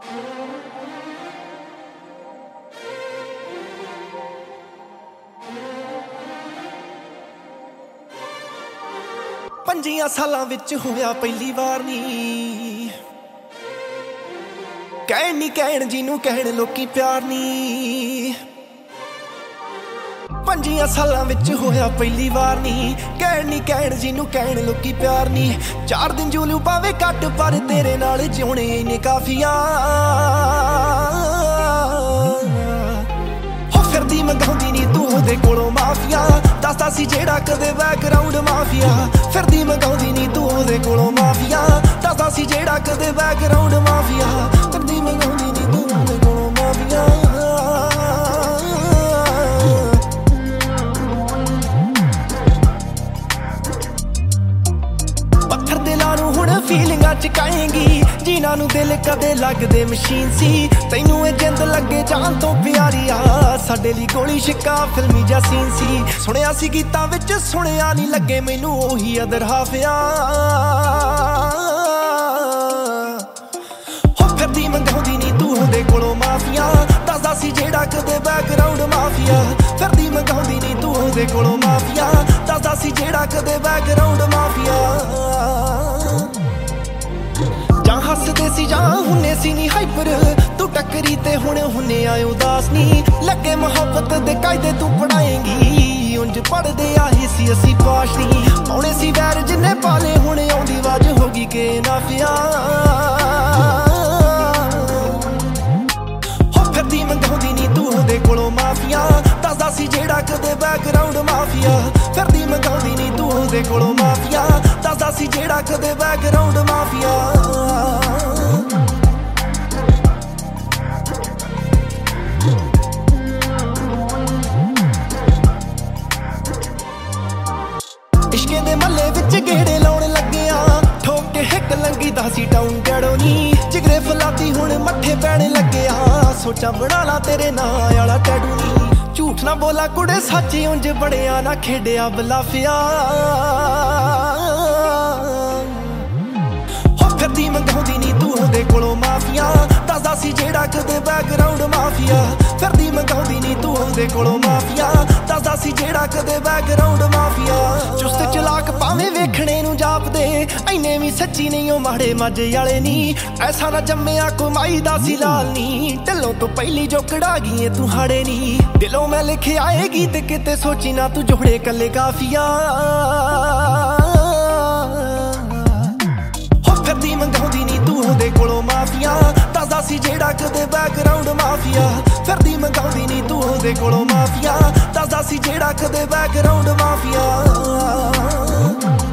पंजियां सालां विच होया पहली वार नी कहण जिनू कहण लोकी प्यार नी। पंजियां सालां विच होया पहली वार नी कहण जिनू कहण लोकी प्यार नी। 4 दिन जूलू पावे घट पर तेरे नाल जिउणे इन्ने काफिया। हो फिरदी मंगाउंदी नी तू ओहदे कोलों माफिया। दसदा सी जेड़ा कदे बैकग्राउंड माफिया। फिरदी मंगाउंदी नी तू ओहदे कोलों माफिया। दसदा सी जेड़ा कदे बैकग्राउंड माफिया। फिरदी मंगाउंदी नी तू ओहदे कोलों माफिया। पत्थर दिलां नूं हुण फीलिंगां चकाएंगी जिन्हां नूं दिल कदे लगदे मशीन सी। तैनूं ए जिंद लगे जान तो प्यारी आ साडे लई गोली शिक्का फिल्मी जा सीन सी। सुणिया सी गीतां विच सुणिया नहीं लगे मैनूं ओही अदर हाफिया। हो फिरदी मंगाउंदी नी तू ओहदे कोलों माफिया। दसदा सी जेड़ा कदे बैकग्राउंड माफिया। फिरदी मंगाउंदी नी तू ओहदे कोलों माफिया। दसदा सी जेड़ा कदे बैकग्राउंड माफिया। जां हसदे सी जां हुन्ने सी नी हाइपर तू टकरी ते हुण हुन्ने आए उदास नी। लगे मोहब्बत दे कायदे तू पढ़ाएंगी उंज पढ़दे आही सी असी पाश नी। पाउणे सी वैर जिन्ने पाले हुण आउंदी वाज होगी के नाफिया। हो फिरदी मंगाउंदी नी तू ओहदे कोलों माफिया। दसदा सी जेड़ा कदे बैकग्राउंड माफिया। फिरदी मंगाउंदी नी तू ओहदे कोलों माफिया। दसदा सी जेड़ा कदे बैकग्राउंड माफिया। इश्के दे मल्ले विच गेड़े लाउण लगिया ठोक के हिक लंगी दासी टाउन गड़ो नी। जिगरे फलाती हुण मत्थे पैण लगिया सोचा बना ला तेरे नां आला टैटू नी। झूठ ना बोला कुड़े सच उंज बड़िया ना खेडिया बलाफिया। हो फिरदी मंगाउंदी नी तू ओहदे कोलों माफिया। दसदा सी जेड़ा कदे बैकग्राउंड माफिया। फिरदी मंगाउंदी नी तू ओहदे कोलों माफिया। दसदा सी जेड़ा कदे बैकग्राउंड माफिया। चुस्त चलाक भावें वेखणे नूं जापदे इन्ने भी सच्ची नहीं ओ माड़े माजे वाले नी। ऐसा ना जम्मिया कमाई दा सी लाल नी। ढिलों तो पहली जो कड़ा गई तू हाड़े नी। दिलों मैं लिखे आएगी ते किते सोची ना तू जोड़े कल्ले काफिया। हो फिरदी मंगाउंदी नी तू ओहदे कोलों माफिया। दसदा सी जेड़ा कदे बैकग्राउंड माफिया। फिरदी मंगाउंदी नी तू ओहदे कोलों माफिया। दसदा सी जेड़ा कदे बैकग्राउंड माफिया।